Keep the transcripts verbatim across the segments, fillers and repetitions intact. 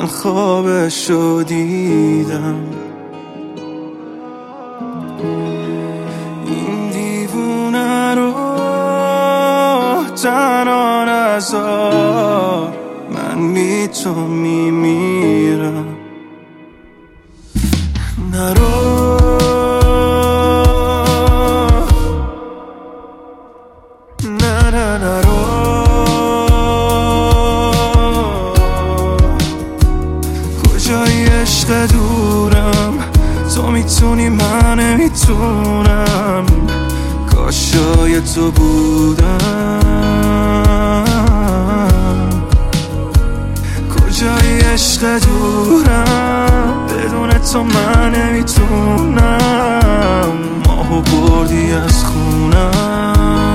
خوابشو دیدم. این دیوونه رو تنها نذار، من بی تو میمیرم. نرو نه نه نرو، کجای عشق دورم، تو میتونی من نمیتونم، کاش جای تو بودم. کجای عشق دورم، بدون تو من نمیتونم، ماهو بردی از خونم.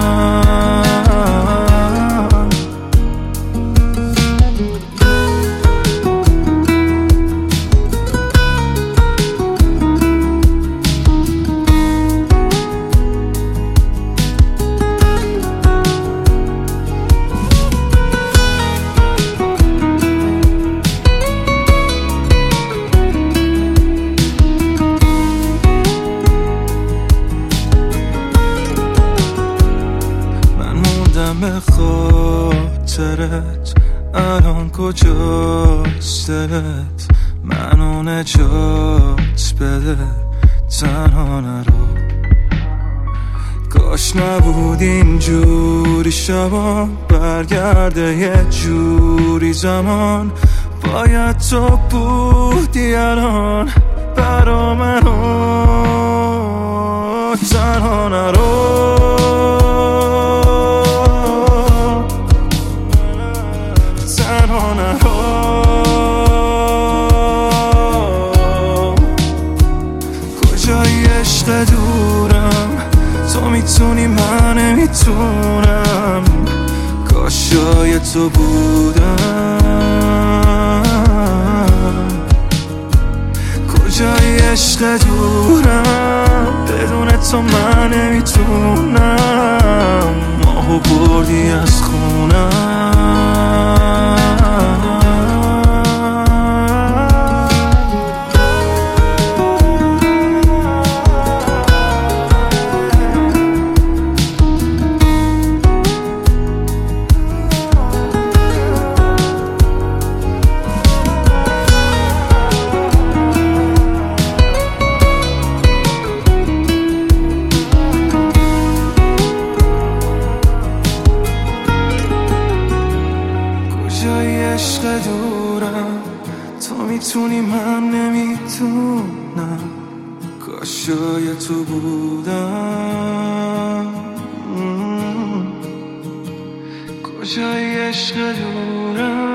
به خاطرت الان کجاست دلت، منو نجات بده، تنها نرو. کاش نبود اینجوری شبا، برگرده یه جوری زمان، باید تو بودی الان برا منو، تنها نرو. کجای عشق دورم، تو میتونی من نمیتونم، کاش جای تو بودم. کجای عشق دورم، بدون تو من نمیتونم، ماهو بردی از خونم. کجای عشق دورم، تو میتونی من نمیتونم، کاش جای تو بودم. کجای عشق دورم.